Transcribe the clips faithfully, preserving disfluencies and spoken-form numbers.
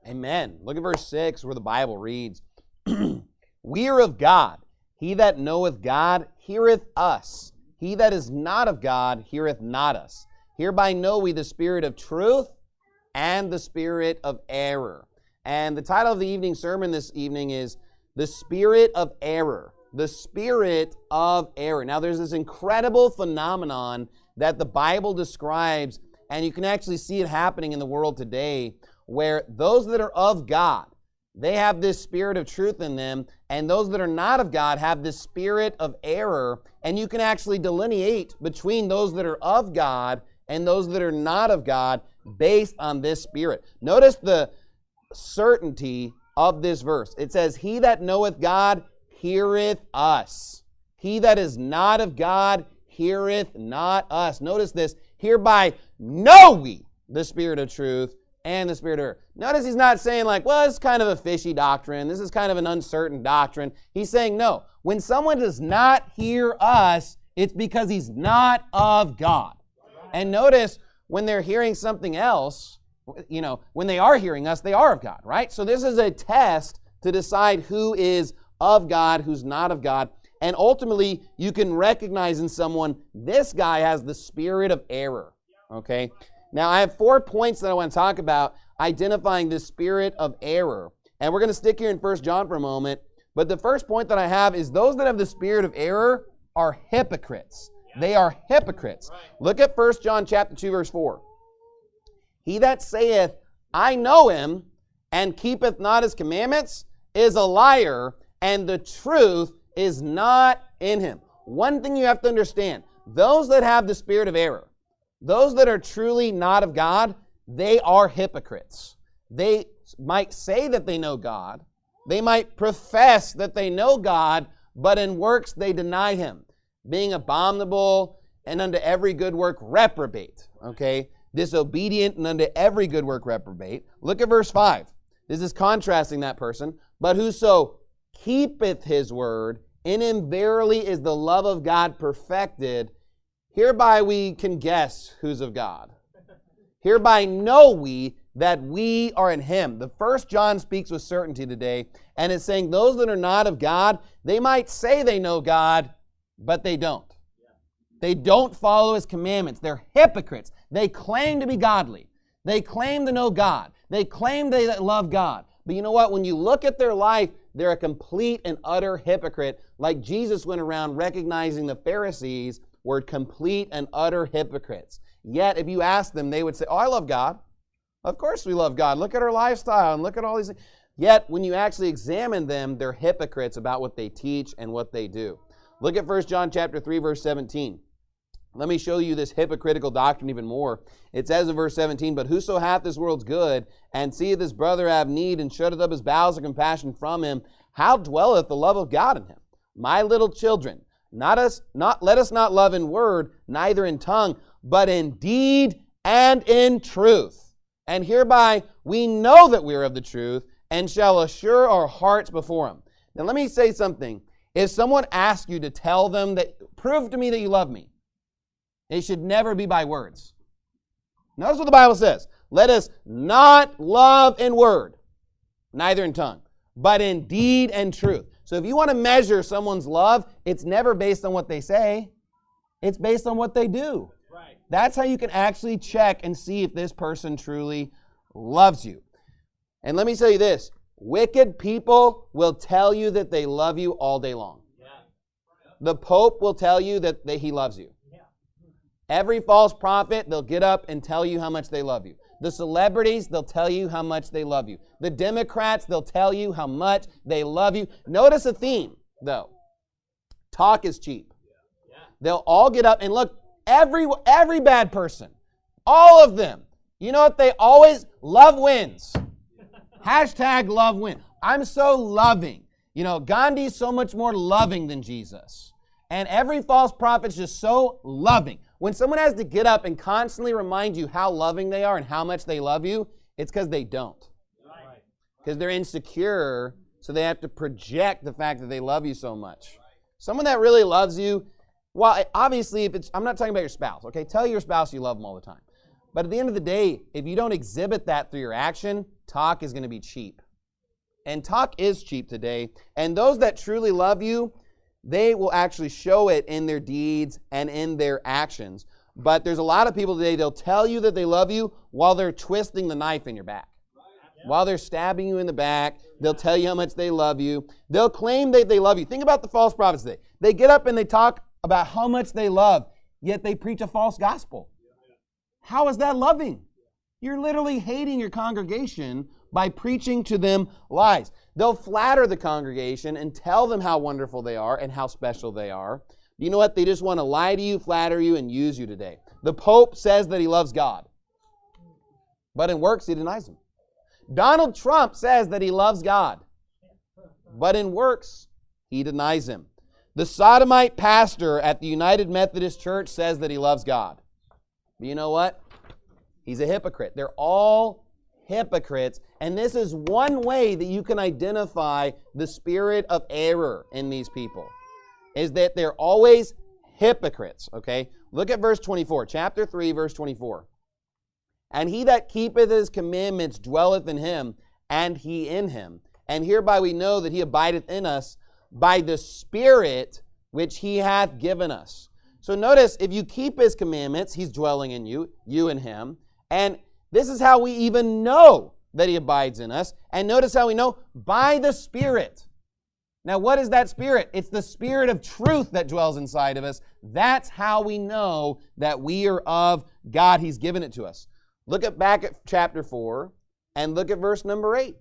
Amen. Look at verse six where the Bible reads, We are of God. He that knoweth God heareth us. He that is not of God heareth not us. Hereby know we the spirit of truth and the spirit of error. And the title of the evening sermon this evening is The Spirit of Error. The Spirit of Error. Now there's this incredible phenomenon that the Bible describes, and you can actually see it happening in the world today, where those that are of God, they have this spirit of truth in them, and those that are not of God have this spirit of error, and you can actually delineate between those that are of God and those that are not of God based on this spirit. Notice the certainty of this verse. It says, He that knoweth God heareth us. He that is not of God heareth not us. Notice this, hereby know we the spirit of truth and the spirit of error. Notice he's not saying like, well, it's kind of a fishy doctrine. This is kind of an uncertain doctrine. He's saying, no, when someone does not hear us, it's because he's not of God. And notice when they're hearing something else, you know, when they are hearing us, they are of God, right? So this is a test to decide who is of God, who's not of God. And ultimately, you can recognize in someone, this guy has the spirit of error, okay? Now, I have four points that I want to talk about identifying the spirit of error. And we're going to stick here in First John for a moment. But the first point that I have is those that have the spirit of error are hypocrites. They are hypocrites. Look at First John chapter two, verse four. He that saith, I know him, and keepeth not his commandments, is a liar, and the truth is not in him. One thing you have to understand, those that have the spirit of error, those that are truly not of God, they are hypocrites. They might say that they know God. They might profess that they know God, but in works they deny him, being abominable and unto every good work reprobate. Okay? Disobedient and unto every good work reprobate. Look at verse five. This is contrasting that person. But whoso keepeth his word, in him verily is the love of God perfected. Hereby we can guess who's of God. Hereby know we that we are in him. The First John speaks with certainty today, and it's saying those that are not of God, they might say they know God, but they don't. They don't follow his commandments. They're hypocrites. They claim to be godly. They claim to know God. They claim they love God. But you know what? When you look at their life, they're a complete and utter hypocrite, like Jesus went around recognizing the Pharisees were complete and utter hypocrites. Yet, if you ask them, they would say, oh, I love God. Of course we love God. Look at our lifestyle and look at all these things. Yet, when you actually examine them, they're hypocrites about what they teach and what they do. Look at First John chapter three, verse seventeen. Let me show you this hypocritical doctrine even more. It says in verse seventeen, But whoso hath this world's good, and seeth his brother have need, and shutteth up his bowels of compassion from him, how dwelleth the love of God in him? My little children, not us, not let us not love in word, neither in tongue, but in deed and in truth. And hereby we know that we are of the truth, and shall assure our hearts before him. Now let me say something. If someone asks you to tell them that, prove to me that you love me, it should never be by words. Notice what the Bible says. Let us not love in word, neither in tongue, but in deed and truth. So if you want to measure someone's love, it's never based on what they say. It's based on what they do. Right. That's how you can actually check and see if this person truly loves you. And let me tell you this. Wicked people will tell you that they love you all day long. Yeah. The Pope will tell you that they, he loves you. Yeah. Every false prophet, they'll get up and tell you how much they love you. The celebrities, they'll tell you how much they love you. The Democrats, they'll tell you how much they love you. Notice a theme, though. Talk is cheap. Yeah. They'll all get up and look, every, every bad person, all of them, you know what they always, love wins. Hashtag love win. I'm so loving. You know, Gandhi's so much more loving than Jesus. And every false prophet's just so loving. When someone has to get up and constantly remind you how loving they are and how much they love you, it's because they don't. Because they're insecure, so they have to project the fact that they love you so much. Someone that really loves you, well, obviously, if it's, I'm not talking about your spouse, okay? Tell your spouse you love them all the time. But at the end of the day, if you don't exhibit that through your action, talk is going to be cheap. And talk is cheap today. And those that truly love you, they will actually show it in their deeds and in their actions. But there's a lot of people today, they'll tell you that they love you while they're twisting the knife in your back. While they're stabbing you in the back, they'll tell you how much they love you. They'll claim that they love you. Think about the false prophets today. They get up and they talk about how much they love, yet they preach a false gospel. How is that loving? You're literally hating your congregation by preaching to them lies. They'll flatter the congregation and tell them how wonderful they are and how special they are. You know what? They just want to lie to you, flatter you, and use you today. The Pope says that he loves God, but in works he denies him. Donald Trump says that he loves God, but in works he denies him. The sodomite pastor at the United Methodist Church says that he loves God. But you know what? He's a hypocrite. They're all hypocrites. And this is one way that you can identify the spirit of error in these people, is that they're always hypocrites. Okay? Look at verse twenty-four. Chapter three, verse twenty-four. And he that keepeth his commandments dwelleth in him, and he in him. And hereby we know that he abideth in us by the Spirit which he hath given us. So notice, if you keep his commandments, he's dwelling in you, you in him. And this is how we even know that he abides in us. And notice how we know? By the Spirit. Now, what is that Spirit? It's the Spirit of truth that dwells inside of us. That's how we know that we are of God. He's given it to us. Look at back at chapter four and look at verse number eight.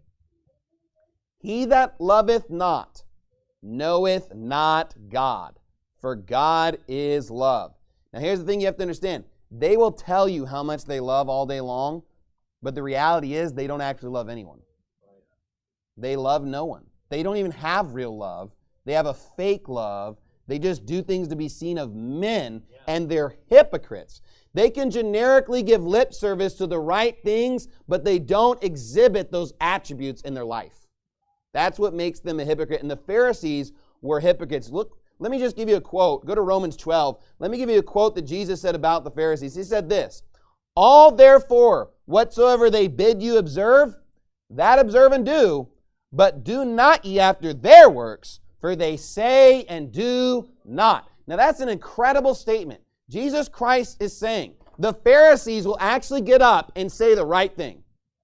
He that loveth not knoweth not God, for God is love. Now here's the thing you have to understand. They will tell you how much they love all day long, but the reality is they don't actually love anyone. They love no one. They don't even have real love. They have a fake love. They just do things to be seen of men, and they're hypocrites. They can generically give lip service to the right things, but they don't exhibit those attributes in their life. That's what makes them a hypocrite. And the Pharisees were hypocrites. Look, let me just give you a quote. Go to Romans twelve. Let me give you a quote that Jesus said about the Pharisees. He said this, all therefore, whatsoever they bid you observe, that observe and do, but do not ye after their works, for they say and do not. Now that's an incredible statement. Jesus Christ is saying the Pharisees will actually get up and say the right thing.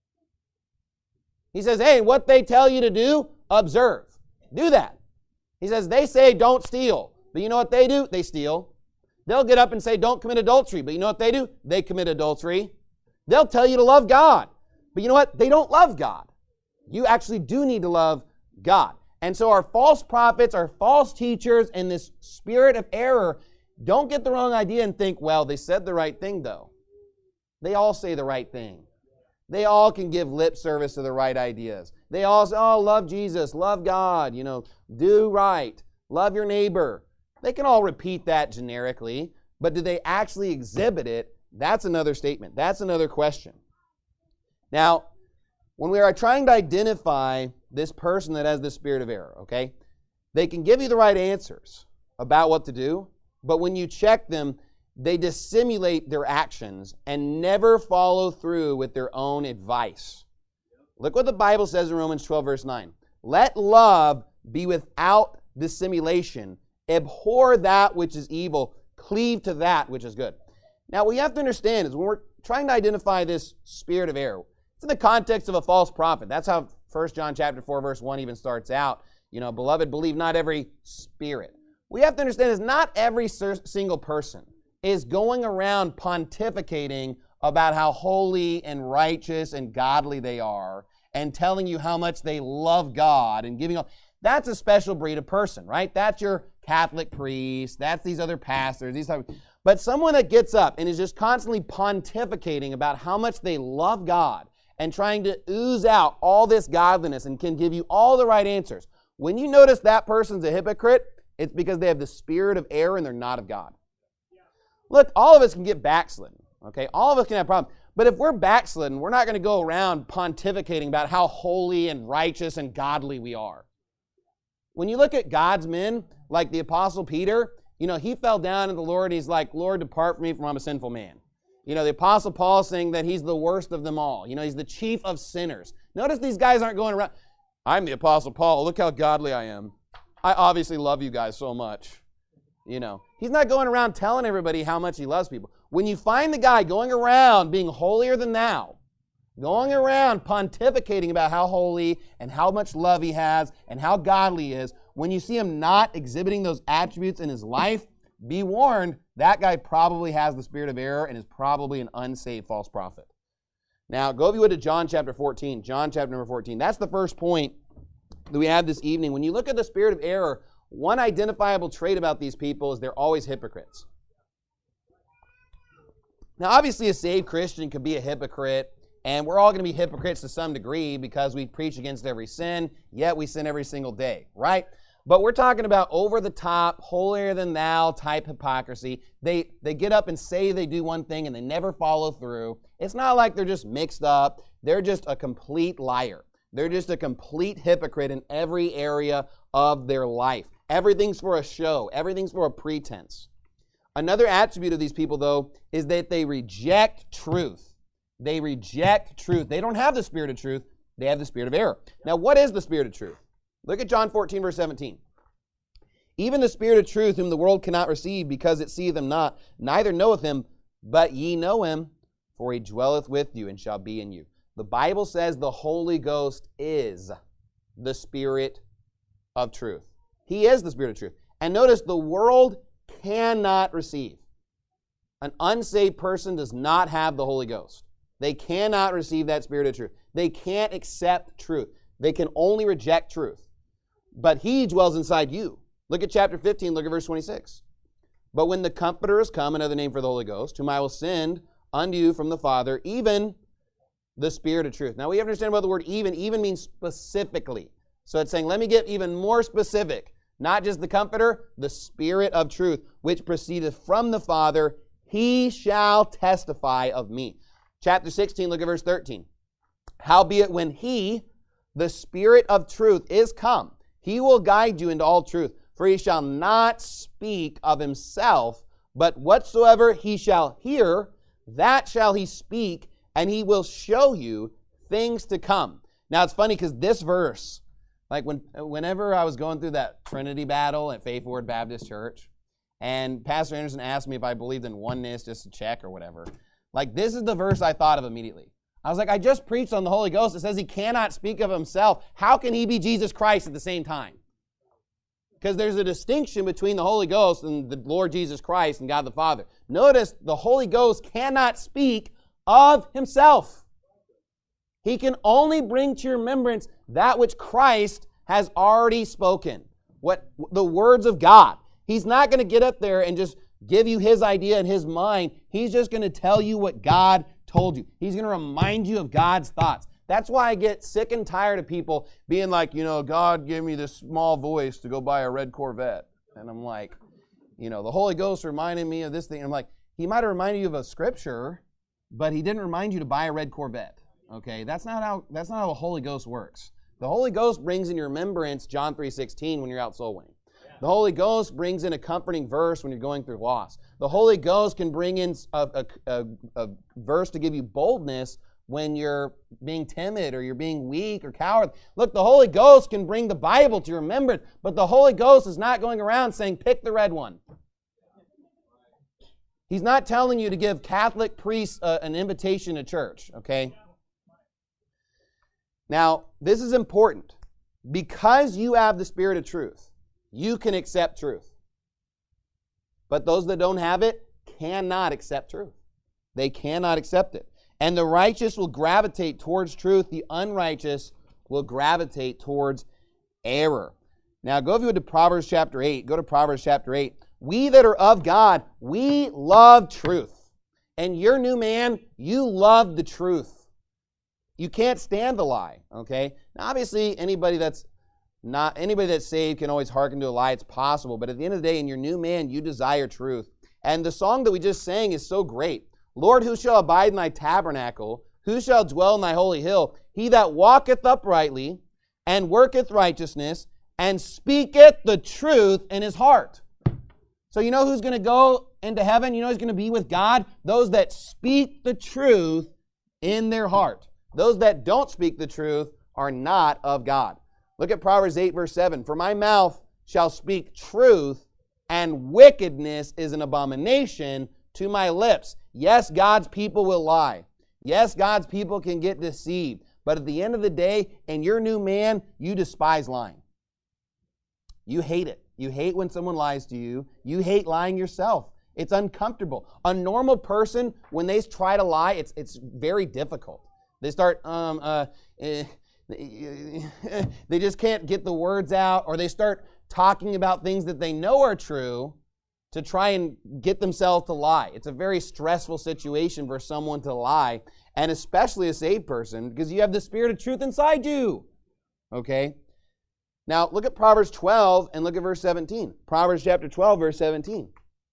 He says, hey, what they tell you to do, observe. Do that. He says, they say don't steal. But you know what they do? They steal. They'll get up and say don't commit adultery. But you know what they do? They commit adultery. They'll tell you to love God. But you know what? They don't love God. You actually do need to love God. And so our false prophets, our false teachers, and this spirit of error, don't get the wrong idea and think, well, they said the right thing, though. They all say the right thing. They all can give lip service to the right ideas. They all say, oh, love Jesus, love God, you know, do right, love your neighbor. They can all repeat that generically, but do they actually exhibit it? That's another statement. That's another question. Now, when we are trying to identify this person that has the spirit of error, okay, they can give you the right answers about what to do, but when you check them, they dissimulate their actions and never follow through with their own advice. Look what the Bible says in Romans twelve, verse nine. Let love be without dissimulation. Abhor that which is evil. Cleave to that which is good. Now, what you have to understand is when we're trying to identify this spirit of error, it's in the context of a false prophet. That's how First John chapter four, verse one even starts out. You know, beloved, believe not every spirit. What you have to understand is not every single person is going around pontificating about how holy and righteous and godly they are and telling you how much they love God and giving up. That's a special breed of person, right? That's your Catholic priest. That's these other pastors. These type of, but someone that gets up and is just constantly pontificating about how much they love God and trying to ooze out all this godliness and can give you all the right answers. When you notice that person's a hypocrite, it's because they have the spirit of error and they're not of God. Look, all of us can get backslidden, okay? All of us can have problems. But if we're backslidden, we're not going to go around pontificating about how holy and righteous and godly we are. When you look at God's men, like the Apostle Peter, you know, he fell down to the Lord and he's like, Lord, depart from me, for I'm a sinful man. You know, the Apostle Paul saying that he's the worst of them all. You know, he's the chief of sinners. Notice these guys aren't going around, I'm the Apostle Paul. Look how godly I am. I obviously love you guys so much. You know, he's not going around telling everybody how much he loves people. When you find the guy going around being holier than thou, going around pontificating about how holy and how much love he has and how godly he is, when you see him not exhibiting those attributes in his life, be warned, that guy probably has the spirit of error and is probably an unsaved false prophet. Now, go if you would to John chapter fourteen. John chapter number fourteen. That's the first point that we have this evening. When you look at the spirit of error, one identifiable trait about these people is they're always hypocrites. Now, obviously, a saved Christian could be a hypocrite, and we're all going to be hypocrites to some degree because we preach against every sin, yet we sin every single day, right? But we're talking about over-the-top, holier-than-thou type hypocrisy. They, they get up and say they do one thing and they never follow through. It's not like they're just mixed up. They're just a complete liar. They're just a complete hypocrite in every area of their life. Everything's for a show. Everything's for a pretense. Another attribute of these people, though, is that they reject truth. They reject truth. They don't have the spirit of truth. They have the spirit of error. Now, what is the spirit of truth? Look at John fourteen, verse seventeen. Even the spirit of truth, whom the world cannot receive, because it seeth him not, neither knoweth him, but ye know him, for he dwelleth with you and shall be in you. The Bible says the Holy Ghost is the spirit of truth. He is the spirit of truth. And notice, the world cannot receive. An unsaved person does not have the Holy Ghost. They cannot receive that spirit of truth. They can't accept truth. They can only reject truth. But he dwells inside you. Look at chapter fifteen, look at verse twenty-six. But when the Comforter is come, another name for the Holy Ghost, whom I will send unto you from the Father, even the Spirit of truth. Now we have to understand about the word even. Even means specifically. So it's saying, let me get even more specific. Not just the Comforter, the Spirit of truth, which proceedeth from the Father, he shall testify of me. Chapter sixteen, look at verse thirteen. Howbeit when he, the Spirit of truth, is come, he will guide you into all truth. For he shall not speak of himself, but whatsoever he shall hear, that shall he speak, and he will show you things to come. Now it's funny because this verse, like when, whenever I was going through that Trinity battle at Faith Word Baptist Church, and Pastor Anderson asked me if I believed in oneness just to check or whatever, like this is the verse I thought of immediately. I was like, I just preached on the Holy Ghost. It says he cannot speak of himself. How can he be Jesus Christ at the same time? Because there's a distinction between the Holy Ghost and the Lord Jesus Christ and God the Father. Notice the Holy Ghost cannot speak of himself. He can only bring to your remembrance that which Christ has already spoken. What the words of God. He's not going to get up there and just give you his idea in his mind. He's just going to tell you what God told you. He's going to remind you of God's thoughts. That's why I get sick and tired of people being like, you know, God gave me this small voice to go buy a red Corvette. And I'm like, you know, the Holy Ghost reminded me of this thing. And I'm like, he might have reminded you of a scripture, but he didn't remind you to buy a red Corvette. Okay, that's not how that's not how the Holy Ghost works. The Holy Ghost brings in your remembrance John three sixteen when you're out soul winning. The Holy Ghost brings in a comforting verse when you're going through loss. The Holy Ghost can bring in a, a, a, a verse to give you boldness when you're being timid or you're being weak or coward. Look, the Holy Ghost can bring the Bible to your remembrance, but the Holy Ghost is not going around saying, pick the red one. He's not telling you to give Catholic priests uh, an invitation to church, okay? Now, this is important. Because you have the Spirit of truth, you can accept truth. But those that don't have it cannot accept truth. They cannot accept it. And the righteous will gravitate towards truth. The unrighteous will gravitate towards error. Now, go if you would to Proverbs chapter eight. Go to Proverbs chapter eight. We that are of God, we love truth. And you're new man, you love the truth. You can't stand the lie, okay? Now, obviously, anybody that's Not anybody that's saved can always hearken to a lie. It's possible. But at the end of the day, in your new man, you desire truth. And the song that we just sang is so great. Lord, who shall abide in thy tabernacle? Who shall dwell in thy holy hill? He that walketh uprightly and worketh righteousness and speaketh the truth in his heart. So you know who's going to go into heaven? You know who's going to be with God? Those that speak the truth in their heart. Those that don't speak the truth are not of God. Look at Proverbs eight, verse seven. For my mouth shall speak truth, and wickedness is an abomination to my lips. Yes, God's people will lie. Yes, God's people can get deceived. But at the end of the day, in your new man, you despise lying. You hate it. You hate when someone lies to you. You hate lying yourself. It's uncomfortable. A normal person, when they try to lie, it's it's very difficult. They start, um, uh, eh, they just can't get the words out, or they start talking about things that they know are true to try and get themselves to lie. It's a very stressful situation for someone to lie, and especially a saved person, because you have the Spirit of truth inside you. Okay? Now, look at Proverbs twelve and look at verse seventeen. Proverbs chapter twelve, verse seventeen.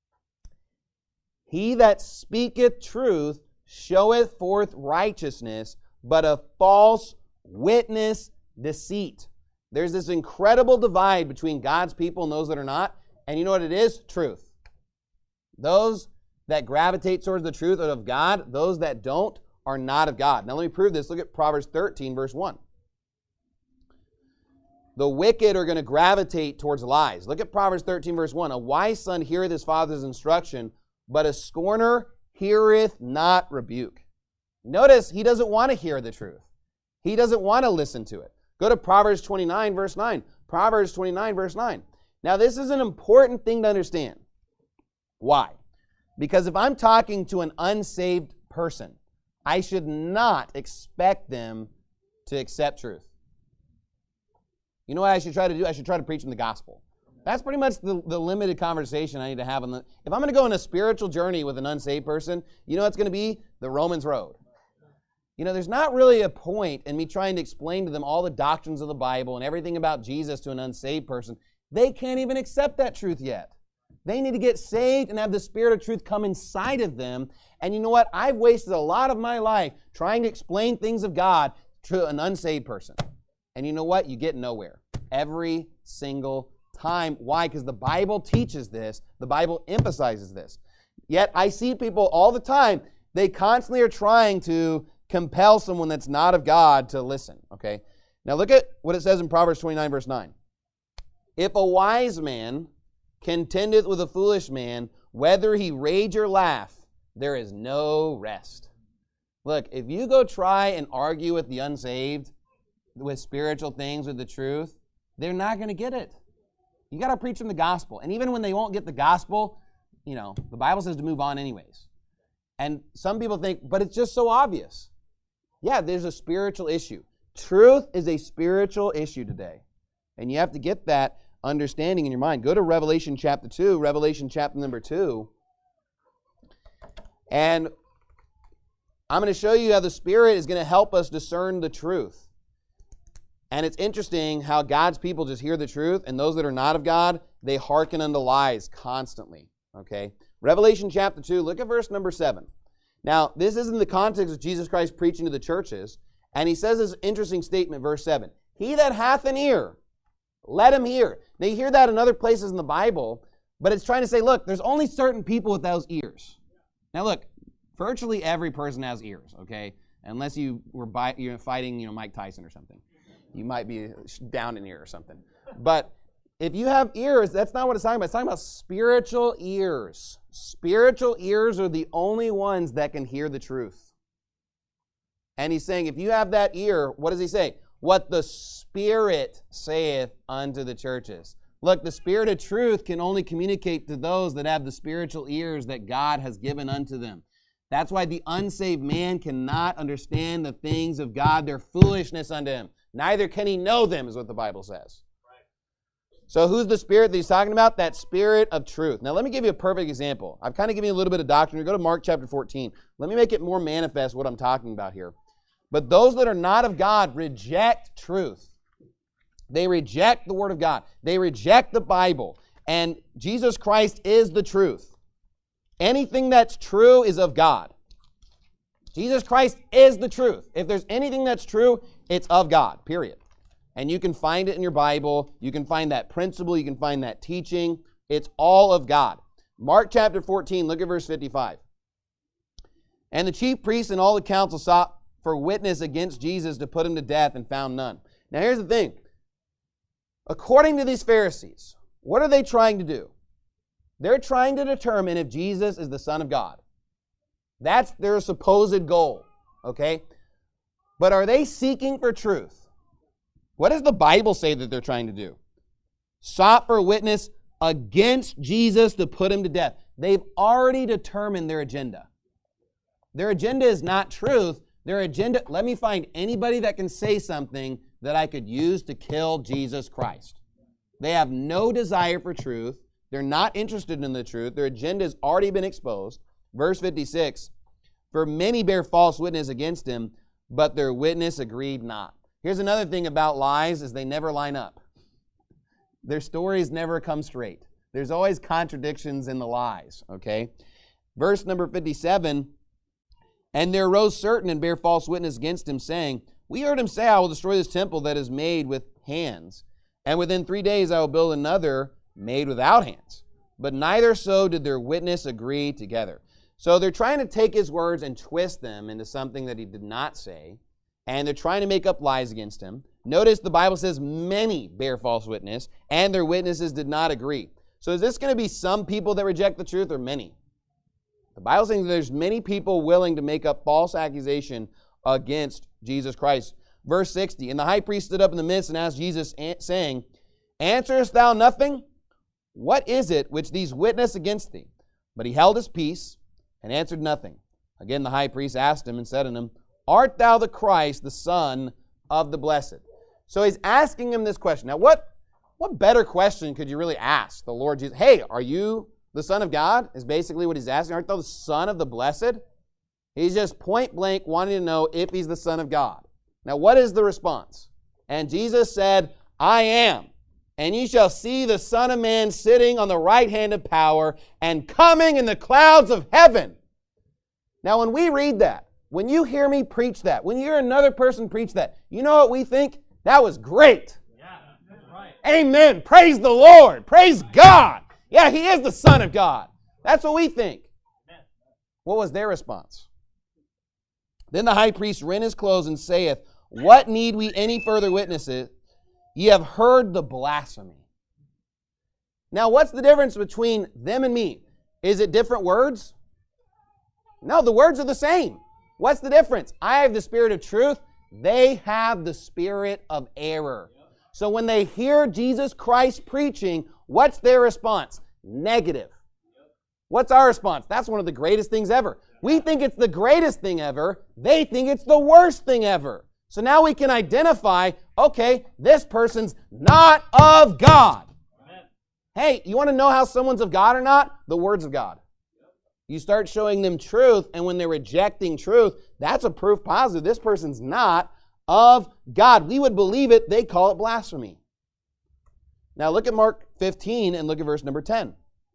He that speaketh truth showeth forth righteousness, but a false witness deceit. There's this incredible divide between God's people and those that are not. And you know what it is? Truth. Those that gravitate towards the truth are of God. Those that don't are not of God. Now let me prove this. Look at Proverbs thirteen, verse one. The wicked are going to gravitate towards lies. Look at Proverbs thirteen, verse one. A wise son heareth his father's instruction, but a scorner heareth not rebuke. Notice he doesn't want to hear the truth. He doesn't want to listen to it. Go to Proverbs twenty-nine, verse nine. Proverbs twenty-nine, verse nine. Now, this is an important thing to understand. Why? Because if I'm talking to an unsaved person, I should not expect them to accept truth. You know what I should try to do? I should try to preach them the gospel. That's pretty much the, the limited conversation I need to have. On the, if I'm going to go on a spiritual journey with an unsaved person, you know what's going to be? The Romans road. You know, there's not really a point in me trying to explain to them all the doctrines of the Bible and everything about Jesus to an unsaved person. They can't even accept that truth yet. They need to get saved and have the Spirit of truth come inside of them. And you know what? I've wasted a lot of my life trying to explain things of God to an unsaved person. And you know what? You get nowhere. Every single time. Why? Because the Bible teaches this. The Bible emphasizes this. Yet I see people all the time, they constantly are trying to compel someone that's not of God to listen. Okay? Now look at what it says in Proverbs twenty-nine, verse nine. If a wise man contendeth with a foolish man, whether he rage or laugh, there is no rest. Look, if you go try and argue with the unsaved, with spiritual things, with the truth, they're not going to get it. You got to preach them the gospel. And even when they won't get the gospel, you know, the Bible says to move on anyways. And some people think, but it's just so obvious. Yeah, there's a spiritual issue. Truth is a spiritual issue today. And you have to get that understanding in your mind. Go to Revelation chapter two, Revelation chapter number two. And I'm going to show you how the Spirit is going to help us discern the truth. And it's interesting how God's people just hear the truth, and those that are not of God, they hearken unto lies constantly. Okay? Revelation chapter two, look at verse number seven. Now, this is in the context of Jesus Christ preaching to the churches, and he says this interesting statement, verse seven. He that hath an ear, let him hear. Now, you hear that in other places in the Bible, but it's trying to say, look, there's only certain people with those ears. Now, look, virtually every person has ears, okay? Unless you were by, you're fighting, you know, Mike Tyson or something. You might be down an ear or something. But if you have ears, that's not what it's talking about. It's talking about spiritual ears. Spiritual ears are the only ones that can hear the truth. And he's saying, if you have that ear, what does he say? What the Spirit saith unto the churches. Look, the Spirit of truth can only communicate to those that have the spiritual ears that God has given unto them. That's why the unsaved man cannot understand the things of God. They're foolishness unto him. Neither can he know them, is what the Bible says. Right. So who's the Spirit that he's talking about? That Spirit of truth. Now let me give you a perfect example. I've kind of given you a little bit of doctrine. We go to Mark chapter fourteen. Let me make it more manifest what I'm talking about here. But those that are not of God reject truth. They reject the Word of God. They reject the Bible. And Jesus Christ is the truth. Anything that's true is of God. Jesus Christ is the truth. If there's anything that's true, it's of God, period. And you can find it in your Bible. You can find that principle. You can find that teaching. It's all of God. Mark chapter fourteen, look at verse fifty-five. And the chief priests and all the council sought for witness against Jesus to put him to death and found none. Now here's the thing. According to these Pharisees, what are they trying to do? They're trying to determine if Jesus is the Son of God. That's their supposed goal, okay? But are they seeking for truth? What does the Bible say that they're trying to do? Sought for witness against Jesus to put him to death. They've already determined their agenda. Their agenda is not truth. Their agenda, let me find anybody that can say something that I could use to kill Jesus Christ. They have no desire for truth. They're not interested in the truth. Their agenda has already been exposed. Verse fifty-six, for many bear false witness against him, but their witness agreed not. Here's another thing about lies is they never line up. Their stories never come straight. There's always contradictions in the lies, okay? Verse number fifty-seven, and there arose certain and bear false witness against him, saying, we heard him say, I will destroy this temple that is made with hands, and within three days I will build another made without hands. But neither so did their witness agree together. So they're trying to take his words and twist them into something that he did not say, and they're trying to make up lies against him. Notice the Bible says many bear false witness, and their witnesses did not agree. So is this going to be some people that reject the truth or many? The Bible says there's many people willing to make up false accusation against Jesus Christ. Verse sixty, and the high priest stood up in the midst and asked Jesus, saying, answerest thou nothing? What is it which these witness against thee? But he held his peace and answered nothing. Again the high priest asked him and said unto him, art thou the Christ, the Son of the Blessed? So he's asking him this question. Now what, what better question could you really ask the Lord Jesus? Hey, are you the Son of God? Is basically what he's asking. Art thou the Son of the Blessed? He's just point blank wanting to know if he's the Son of God. Now what is the response? And Jesus said, I am. And ye shall see the Son of Man sitting on the right hand of power and coming in the clouds of heaven. Now when we read that, when you hear me preach that, when you hear another person preach that, you know what we think? That was great. Yeah, that's right. Amen. Praise the Lord. Praise God. Yeah, he is the Son of God. That's what we think. What was their response? Then the high priest rent his clothes and saith, what need we any further witnesses? Ye have heard the blasphemy. Now, what's the difference between them and me? Is it different words? No, the words are the same. What's the difference? I have the spirit of truth. They have the spirit of error. So when they hear Jesus Christ preaching, what's their response? Negative. What's our response? That's one of the greatest things ever. We think it's the greatest thing ever. They think it's the worst thing ever. So now we can identify, okay, this person's not of God. Amen. Hey, you want to know how someone's of God or not? The words of God. You start showing them truth, and when they're rejecting truth, that's a proof positive. This person's not of God. We would believe it. They call it blasphemy. Now look at Mark fifteen and look at verse number ten.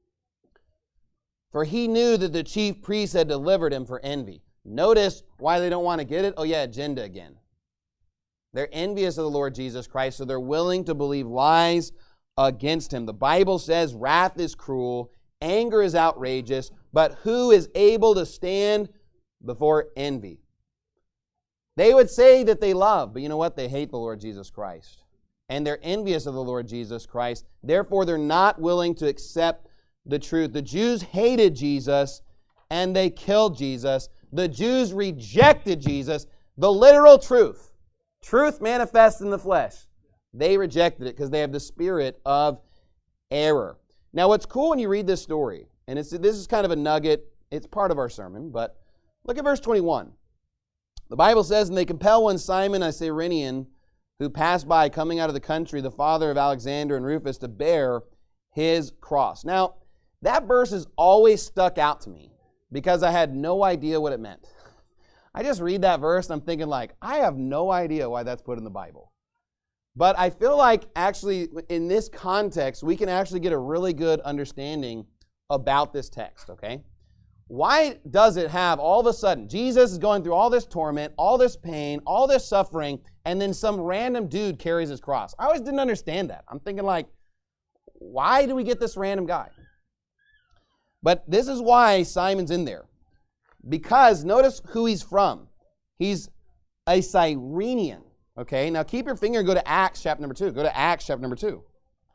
For he knew that the chief priests had delivered him for envy. Notice why they don't want to get it. Oh yeah, agenda again. They're envious of the Lord Jesus Christ, so they're willing to believe lies against him. The Bible says wrath is cruel, anger is outrageous, but who is able to stand before envy? They would say that they love, but you know what? They hate the Lord Jesus Christ. And they're envious of the Lord Jesus Christ. Therefore, they're not willing to accept the truth. The Jews hated Jesus, and they killed Jesus. The Jews rejected Jesus, the literal truth. Truth manifests in the flesh. They rejected it because they have the spirit of error. Now, what's cool when you read this story, and it's, this is kind of a nugget, it's part of our sermon, but look at verse twenty-one. The Bible says, and they compel one Simon, a Cyrenian, who passed by coming out of the country, the father of Alexander and Rufus, to bear his cross. Now, that verse has always stuck out to me because I had no idea what it meant. I just read that verse and I'm thinking like, I have no idea why that's put in the Bible. But I feel like actually in this context, we can actually get a really good understanding about this text, okay? Why does it have all of a sudden, Jesus is going through all this torment, all this pain, all this suffering, and then some random dude carries his cross? I always didn't understand that. I'm thinking like, why do we get this random guy? But this is why Simon's in there. Because notice who he's from. He's a Cyrenian. Okay, now keep your finger and go to Acts chapter number two. Go to Acts chapter number two.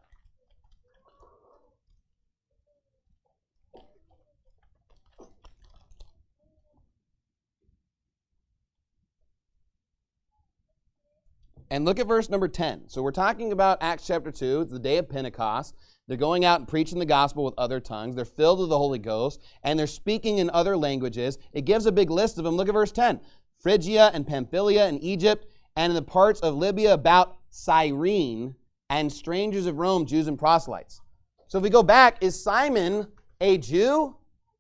And look at verse number ten. So we're talking about Acts chapter two. It's the day of Pentecost. They're going out and preaching the gospel with other tongues. They're filled with the Holy Ghost, and they're speaking in other languages. It gives a big list of them. Look at verse ten. Phrygia and Pamphylia and Egypt, and in the parts of Libya about Cyrene, and strangers of Rome, Jews and proselytes. So if we go back, is Simon a Jew?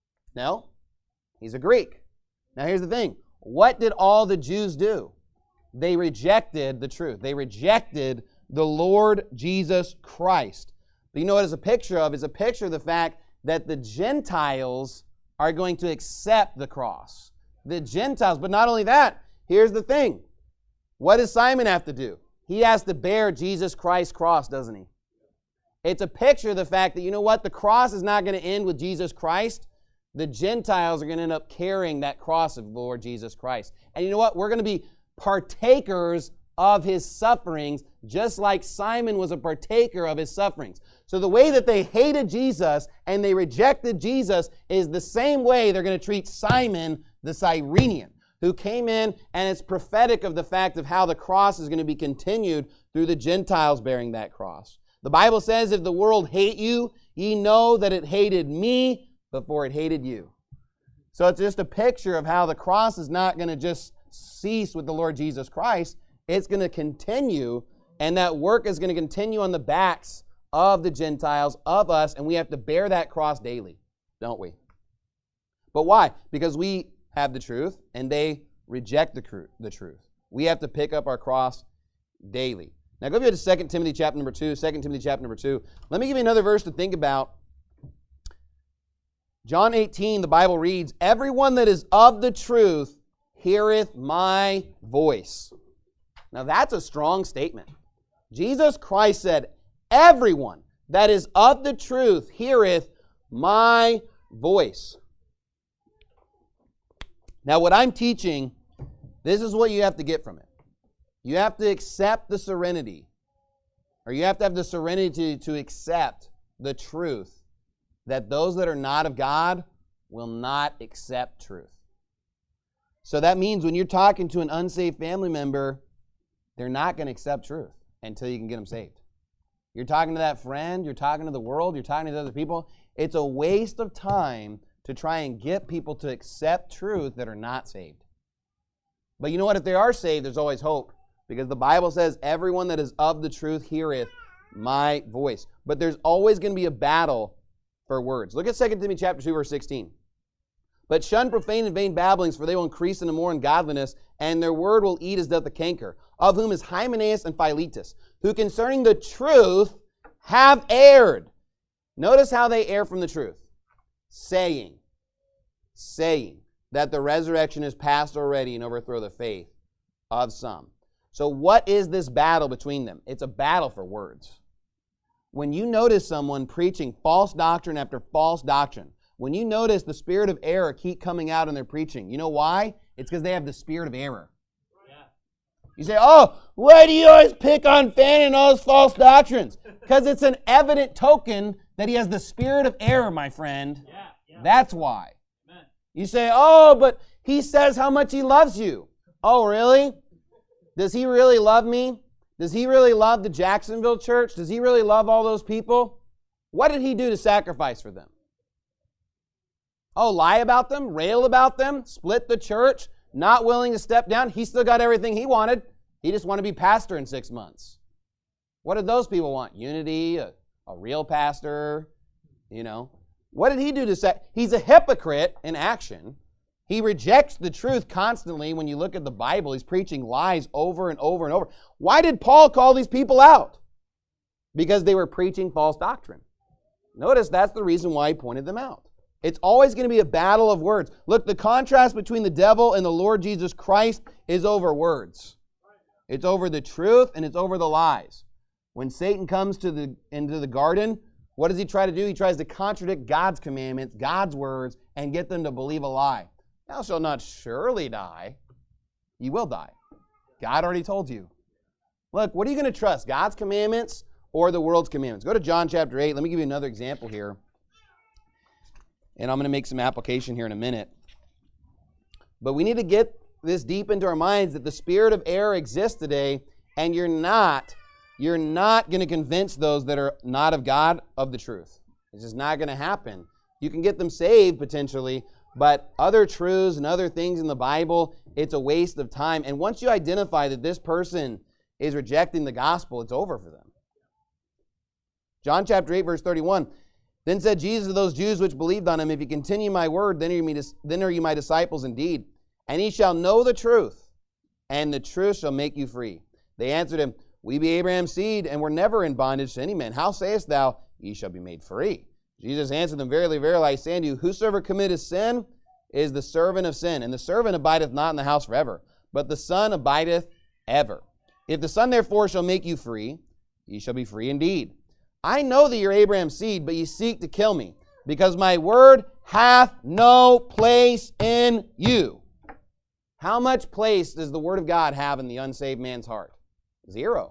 No, he's a Greek. Now here's the thing. What did all the Jews do? They rejected the truth. They rejected the Lord Jesus Christ. But you know what it's a picture of? It's a picture of the fact that the Gentiles are going to accept the cross. The Gentiles, but not only that, here's the thing. What does Simon have to do? He has to bear Jesus Christ's cross, doesn't he? It's a picture of the fact that, you know what? The cross is not going to end with Jesus Christ. The Gentiles are going to end up carrying that cross of Lord Jesus Christ. And you know what? We're going to be partakers of his sufferings, just like Simon was a partaker of his sufferings. So the way that they hated Jesus and they rejected Jesus is the same way they're going to treat Simon the Cyrenian, who came in, and it's prophetic of the fact of how the cross is going to be continued through the Gentiles bearing that cross. The Bible says, if the world hate you, ye know that it hated me before it hated you. So it's just a picture of how the cross is not going to just cease with the Lord Jesus Christ. It's going to continue, and that work is going to continue on the backs of the Gentiles, of us, and we have to bear that cross daily, don't we? But why? Because we have the truth, and they reject the, cru- the truth. We have to pick up our cross daily. Now go to Second Timothy chapter number two. Second Timothy chapter number two. Let me give you another verse to think about. John eighteen, the Bible reads, everyone that is of the truth heareth my voice. Now that's a strong statement. Jesus Christ said, everyone that is of the truth heareth my voice. Now what I'm teaching, this is what you have to get from it. You have to accept the serenity, or you have to have the serenity to, to accept the truth that those that are not of God will not accept truth. So that means when you're talking to an unsaved family member, they're not going to accept truth until you can get them saved. You're talking to that friend, you're talking to the world, you're talking to other people. It's a waste of time to try and get people to accept truth that are not saved. But you know what? If they are saved, there's always hope. Because the Bible says, everyone that is of the truth heareth my voice. But there's always going to be a battle for words. Look at Second Timothy chapter two, verse sixteen. But shun profane and vain babblings, for they will increase into more ungodliness, and their word will eat as doth the canker, of whom is Hymenaeus and Philetus, who concerning the truth have erred. Notice how they err from the truth. Saying, saying that the resurrection is past already and overthrow the faith of some. So what is this battle between them? It's a battle for words. When you notice someone preaching false doctrine after false doctrine, when you notice the spirit of error keep coming out in their preaching, you know why? It's because they have the spirit of error. Yeah. You say, oh, why do you always pick on Fannin and all those false doctrines? Because it's an evident token that he has the spirit of error, my friend. Yeah, yeah. That's why. Amen. You say, oh, but he says how much he loves you. Oh, really? Does he really love me? Does he really love the Jacksonville church? Does he really love all those people? What did he do to sacrifice for them? Oh, lie about them, rail about them, split the church, not willing to step down. He still got everything he wanted. He just wanted to be pastor in six months. What did those people want? Unity, a, a real pastor, you know. What did he do to say? He's a hypocrite in action. He rejects the truth constantly. When you look at the Bible, he's preaching lies over and over and over. Why did Paul call these people out? Because they were preaching false doctrine. Notice that's the reason why he pointed them out. It's always going to be a battle of words. Look, the contrast between the devil and the Lord Jesus Christ is over words. It's over the truth and it's over the lies. When Satan comes to the into the garden, what does he try to do? He tries to contradict God's commandments, God's words, and get them to believe a lie. Thou shalt not surely die. You will die. God already told you. Look, what are you going to trust? God's commandments or the world's commandments? Go to John chapter eight. Let me give you another example here. And I'm going to make some application here in a minute. But we need to get this deep into our minds that the spirit of error exists today, and you're not, you're not going to convince those that are not of God of the truth. It's just not going to happen. You can get them saved potentially, but other truths and other things in the Bible, it's a waste of time. And once you identify that this person is rejecting the gospel, it's over for them. John chapter eight, verse thirty-one. Then said Jesus to those Jews which believed on him, if you continue my word, then are, you, then are you my disciples indeed. And ye shall know the truth, and the truth shall make you free. They answered him, we be Abraham's seed, and were never in bondage to any man. How sayest thou, ye shall be made free? Jesus answered them, verily, verily, I say unto you, whosoever committeth sin is the servant of sin. And the servant abideth not in the house forever, but the Son abideth ever. If the Son therefore shall make you free, ye shall be free indeed. I know that you're Abraham's seed, but ye seek to kill me, because my word hath no place in you. How much place does the word of God have in the unsaved man's heart? Zero.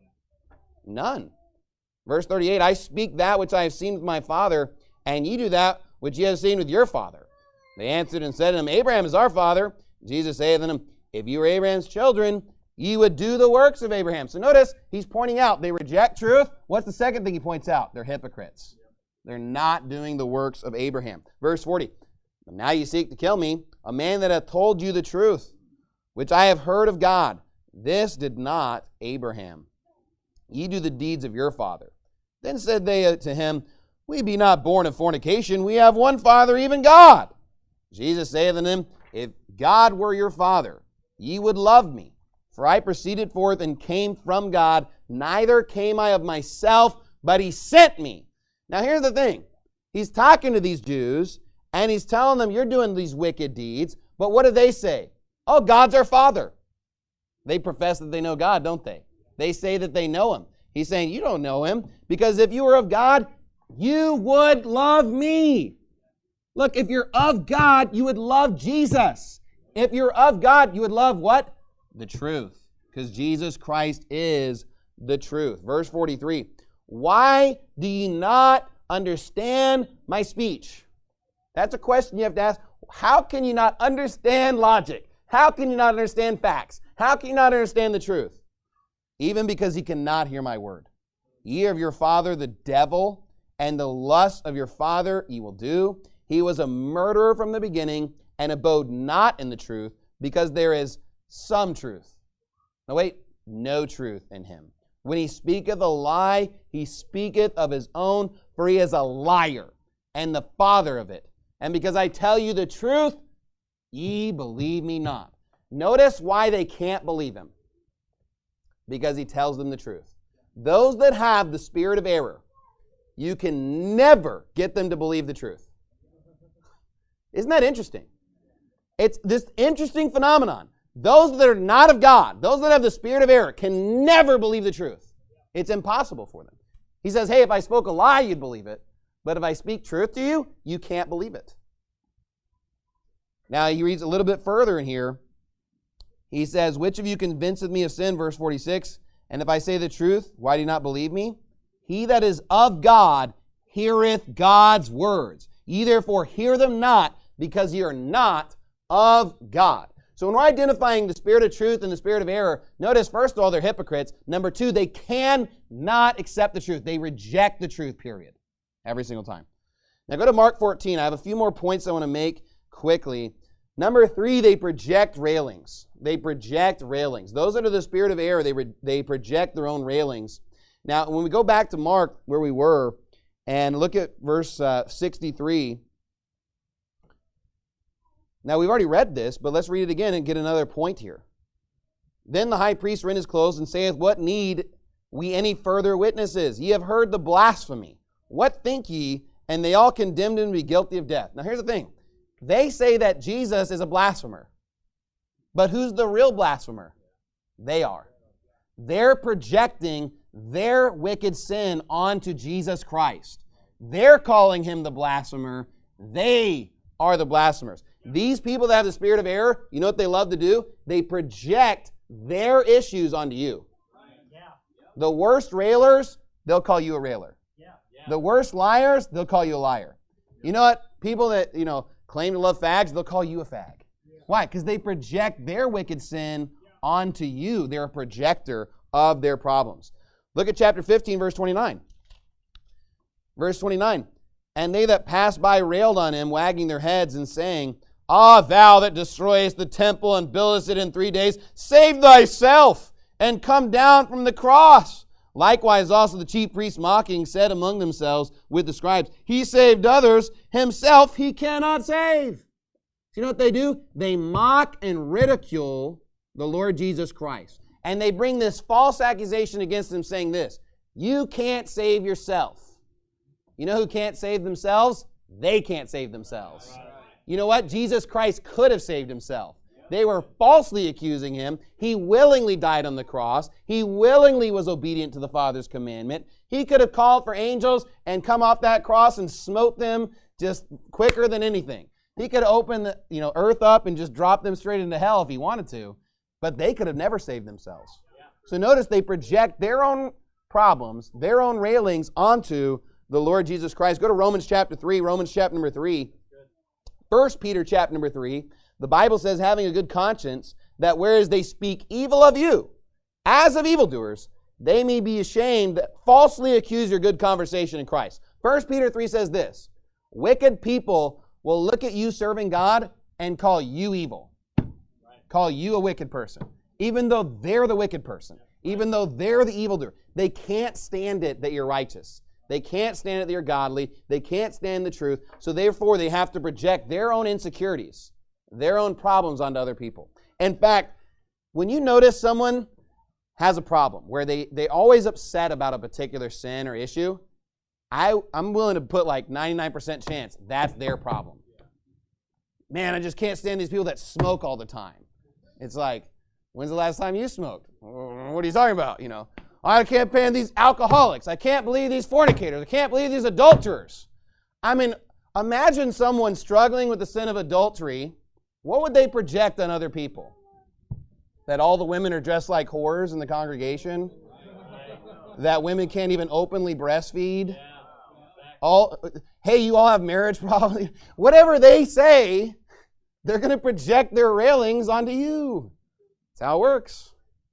None. Verse thirty-eight, I speak that which I have seen with my father, and ye do that which ye have seen with your father. They answered and said to him, Abraham is our father. Jesus saith unto them, if you were Abraham's children, ye would do the works of Abraham. So notice, he's pointing out they reject truth. What's the second thing he points out? They're hypocrites. They're not doing the works of Abraham. Verse forty, but now ye seek to kill me, a man that hath told you the truth, which I have heard of God. This did not Abraham. Ye do the deeds of your father. Then said they to him, we be not born of fornication. We have one Father, even God. Jesus saith unto them, if God were your Father, ye would love me. For I proceeded forth and came from God, neither came I of myself, but he sent me. Now here's the thing. He's talking to these Jews, and he's telling them, you're doing these wicked deeds, but what do they say? Oh, God's our Father. They profess that they know God, don't they? They say that they know him. He's saying, you don't know him, because if you were of God, you would love me. Look, if you're of God, you would love Jesus. If you're of God, you would love what? The truth, because Jesus Christ is the truth. Verse forty-three, why do ye not understand my speech? That's a question you have to ask. How can you not understand logic? How can you not understand facts? How can you not understand the truth? Even because he cannot hear my word. Ye are of your father the devil, and the lust of your father ye will do. He was a murderer from the beginning, and abode not in the truth, because there is some truth. No, wait, no truth in him. When he speaketh a lie, he speaketh of his own, for he is a liar, and the father of it. And because I tell you the truth, ye believe me not. Notice why they can't believe him. Because he tells them the truth. Those that have the spirit of error, you can never get them to believe the truth. Isn't that interesting? It's this interesting phenomenon. Those that are not of God, those that have the spirit of error, can never believe the truth. It's impossible for them. He says, hey, if I spoke a lie, you'd believe it. But if I speak truth to you, you can't believe it. Now, he reads a little bit further in here. He says, which of you convinceth me of sin? Verse forty-six. And if I say the truth, why do you not believe me? He that is of God heareth God's words. Ye therefore hear them not, because ye are not of God. So when we're identifying the spirit of truth and the spirit of error, notice, first of all, they're hypocrites. Number two, they cannot accept the truth. They reject the truth, period. Every single time. Now go to Mark fourteen. I have a few more points I want to make quickly. Number three, they project railings. They project railings. Those that are the spirit of error, they, re- they project their own railings. Now, when we go back to Mark, where we were, and look at verse uh, sixty-three. Now, we've already read this, but let's read it again and get another point here. Then the high priest rent his clothes and saith, what need we any further witnesses? Ye have heard the blasphemy. What think ye? And they all condemned him to be guilty of death. Now, here's the thing. They say that Jesus is a blasphemer. But who's the real blasphemer? They are. They're projecting their wicked sin onto Jesus Christ. They're calling him the blasphemer. They are the blasphemers. These people that have the spirit of error, you know what they love to do? They project their issues onto you. The worst railers, they'll call you a railer. The worst liars, they'll call you a liar. You know what? People that, you know, claim to love fags, they'll call you a fag. Why? Because they project their wicked sin onto you. They're a projector of their problems. Look at chapter fifteen, verse twenty-nine. Verse twenty-nine. And they that passed by railed on him, wagging their heads and saying, Ah, thou that destroyest the temple and buildest it in three days, save thyself and come down from the cross. Likewise also the chief priests mocking said among themselves with the scribes, He saved others, himself he cannot save. You know what they do? They mock and ridicule the Lord Jesus Christ. And they bring this false accusation against him saying this, you can't save yourself. You know who can't save themselves? They can't save themselves. You know what? Jesus Christ could have saved himself. They were falsely accusing him. He willingly died on the cross. He willingly was obedient to the Father's commandment. He could have called for angels and come off that cross and smote them just quicker than anything. He could have opened the you know, earth up and just dropped them straight into hell if he wanted to. But they could have never saved themselves. So notice they project their own problems, their own railings onto the Lord Jesus Christ. Go to Romans chapter three, Romans chapter number three. First Peter chapter number three. The Bible says, having a good conscience, that whereas they speak evil of you, as of evildoers, they may be ashamed that falsely accuse your good conversation in Christ. First Peter three says this, wicked people will look at you serving God and call you evil. Call you a wicked person. Even though they're the wicked person. Even though they're the evildoer. They can't stand it that you're righteous. They can't stand it that you're godly. They can't stand the truth. So therefore they have to project their own insecurities, their own problems onto other people. In fact, when you notice someone has a problem where they, they always upset about a particular sin or issue, I, I'm willing to put like ninety-nine percent chance that's their problem. Man, I just can't stand these people that smoke all the time. It's like, when's the last time you smoked? What are you talking about? You know, I can't stand these alcoholics. I can't believe these fornicators. I can't believe these adulterers. I mean, imagine someone struggling with the sin of adultery. What would they project on other people? That all the women are dressed like whores in the congregation? That women can't even openly breastfeed? All, hey, you all have marriage problems. Whatever they say, they're going to project their railings onto you. That's how it works.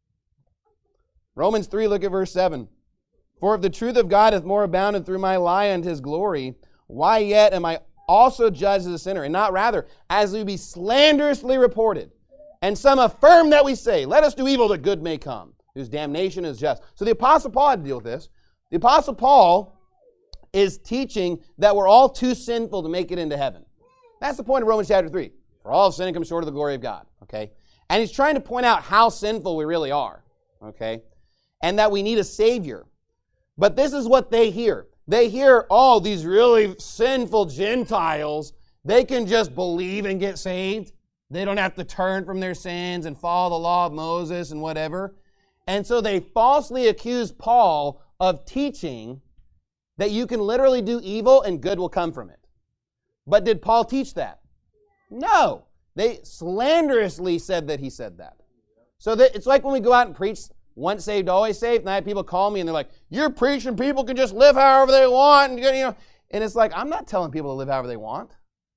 Romans three, look at verse seven. For if the truth of God hath more abounded through my lie unto his glory, why yet am I also judged as a sinner? And not rather, as we be slanderously reported. And some affirm that we say, let us do evil that good may come, whose damnation is just. So the Apostle Paul had to deal with this. The Apostle Paul is teaching that we're all too sinful to make it into heaven. That's the point of Romans chapter three. For all have sinned and come short of the glory of God. Okay? And he's trying to point out how sinful we really are. Okay? And that we need a Savior. But this is what they hear. They hear, oh, these really sinful Gentiles, they can just believe and get saved. They don't have to turn from their sins and follow the law of Moses and whatever. And so they falsely accuse Paul of teaching that you can literally do evil and good will come from it. But did Paul teach that? No. They slanderously said that he said that. So that it's like when we go out and preach once saved, always saved, and I have people call me and they're like, you're preaching people can just live however they want. And, you know, and it's like, I'm not telling people to live however they want.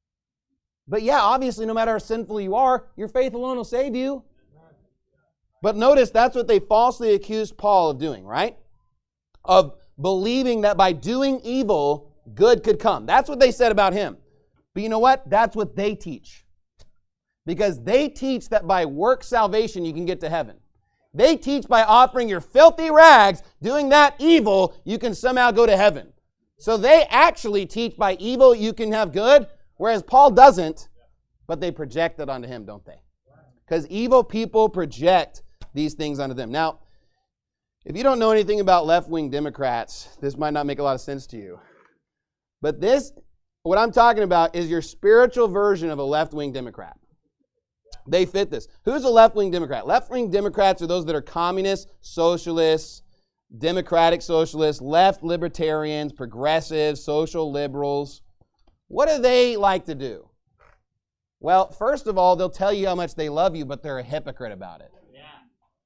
But yeah, obviously, no matter how sinful you are, your faith alone will save you. But notice that's what they falsely accused Paul of doing, right? Of believing that by doing evil, good could come. That's what they said about him. But you know what? That's what they teach. Because they teach that by work salvation you can get to heaven. They teach by offering your filthy rags, doing that evil, you can somehow go to heaven. So they actually teach by evil you can have good, whereas Paul doesn't, but they project it onto him, don't they? Because evil people project these things onto them. Now, if you don't know anything about left-wing Democrats, this might not make a lot of sense to you. But this, what I'm talking about, is your spiritual version of a left-wing Democrat. They fit this. Who's a left-wing Democrat? Left-wing Democrats are those that are communists, socialists, democratic socialists, left libertarians, progressives, social liberals. What do they like to do? Well, first of all, they'll tell you how much they love you, but they're a hypocrite about it. Yeah.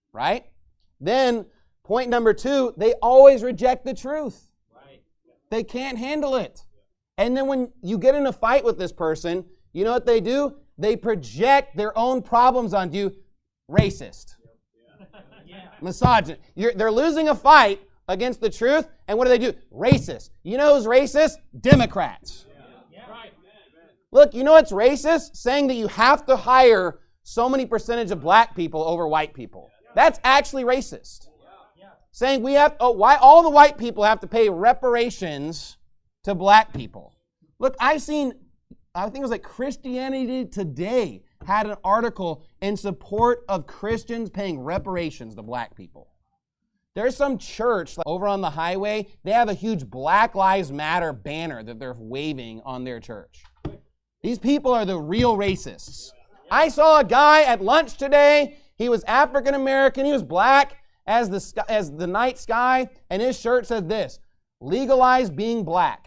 right? Then, point number two, they always reject the truth. Right. They can't handle it. And then when you get in a fight with this person, you know what they do? They project their own problems onto you. Racist. Yeah. Misogynist. You're, they're losing a fight against the truth, and what do they do? Racist. You know who's racist? Democrats. Yeah. Yeah. Right. Look, you know what's racist? Saying that you have to hire so many percentage of black people over white people. That's actually racist. Saying we have, oh, why all the white people have to pay reparations to black people. Look, I've seen, I think it was like Christianity Today had an article in support of Christians paying reparations to black people. There's some church like, over on the highway, they have a huge Black Lives Matter banner that they're waving on their church. These people are the real racists. I saw a guy at lunch today. He was African American. He was black as the sky, as the night sky, and his shirt said this: legalize being black.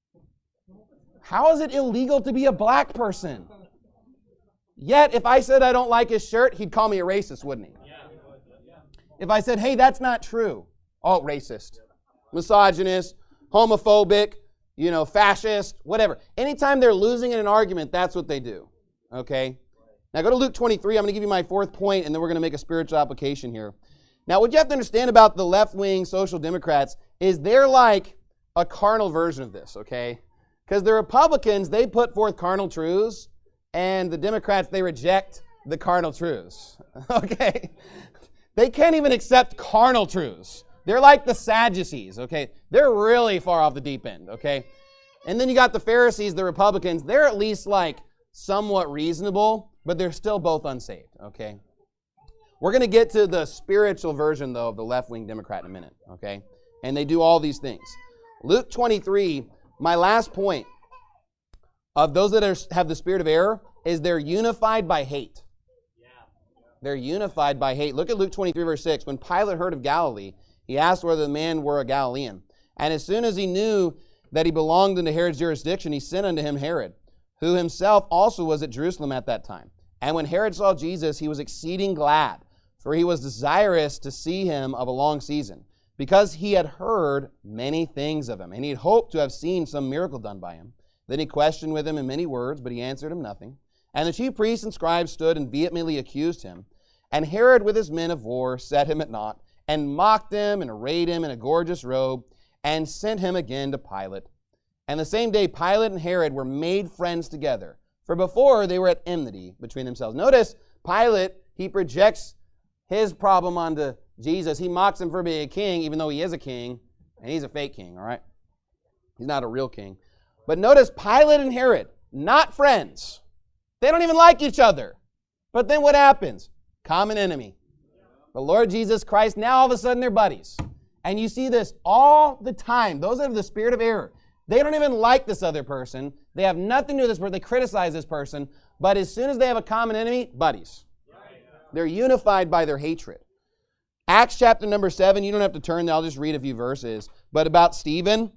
How is it illegal to be a black person? Yet, if I said I don't like his shirt, he'd call me a racist, wouldn't he? If I said, hey, that's not true. Oh, racist, misogynist, homophobic, you know, fascist, whatever. Anytime they're losing in an argument, that's what they do. Okay? Now go to Luke twenty-three. I'm going to give you my fourth point, and then we're going to make a spiritual application here. Now, what you have to understand about the left-wing social democrats is they're like a carnal version of this, okay? Because the Republicans, they put forth carnal truths, and the Democrats, they reject the carnal truths, okay? They can't even accept carnal truths. They're like the Sadducees, okay? They're really far off the deep end, okay? And then you got the Pharisees, the Republicans. They're at least like somewhat reasonable, but they're still both unsaved, okay? We're going to get to the spiritual version, though, of the left-wing Democrat in a minute, okay? And they do all these things. Luke twenty-three, my last point of those that are, have the spirit of error is they're unified by hate. They're unified by hate. Look at Luke twenty-three, verse six. When Pilate heard of Galilee, he asked whether the man were a Galilean. And as soon as he knew that he belonged into Herod's jurisdiction, he sent unto him Herod, who himself also was at Jerusalem at that time. And when Herod saw Jesus, he was exceeding glad, for he was desirous to see him of a long season, because he had heard many things of him, and he had hoped to have seen some miracle done by him. Then he questioned with him in many words, but he answered him nothing. And the chief priests and scribes stood and vehemently accused him. And Herod with his men of war set him at naught, and mocked him, and arrayed him in a gorgeous robe, and sent him again to Pilate. And the same day Pilate and Herod were made friends together, for before they were at enmity between themselves. Notice, Pilate, he projects his problem onto Jesus. He mocks him for being a king, even though he is a king, and he's a fake king, all right? He's not a real king. But notice, Pilate and Herod, not friends. They don't even like each other. But then what happens? Common enemy. The Lord Jesus Christ, now all of a sudden they're buddies. And you see this all the time. Those that have the spirit of error, they don't even like this other person. They have nothing to do with this person. They criticize this person. But as soon as they have a common enemy, buddies. They're unified by their hatred. Acts chapter number seven, you don't have to turn there. I'll just read a few verses. But about Stephen,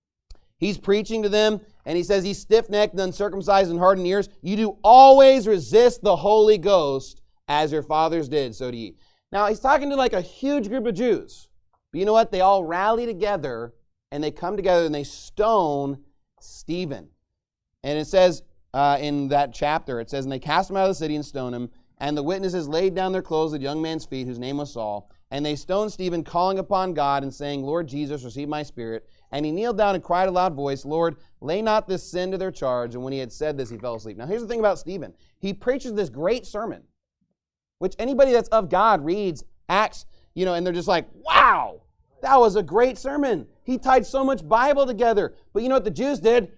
he's preaching to them, and he says, he's stiff-necked and uncircumcised and hardened ears. You do always resist the Holy Ghost, as your fathers did, so do ye. Now, he's talking to like a huge group of Jews. But you know what? They all rally together, and they come together, and they stone Stephen. And it says uh, in that chapter, it says, and they cast him out of the city and stoned him. And the witnesses laid down their clothes at the young man's feet, whose name was Saul. And they stoned Stephen, calling upon God and saying, Lord Jesus, receive my spirit. And he kneeled down and cried in a loud voice, Lord, lay not this sin to their charge. And when he had said this, he fell asleep. Now here's the thing about Stephen. He preaches this great sermon, which anybody that's of God reads, Acts, you know, and they're just like, wow, that was a great sermon. He tied so much Bible together. But you know what the Jews did?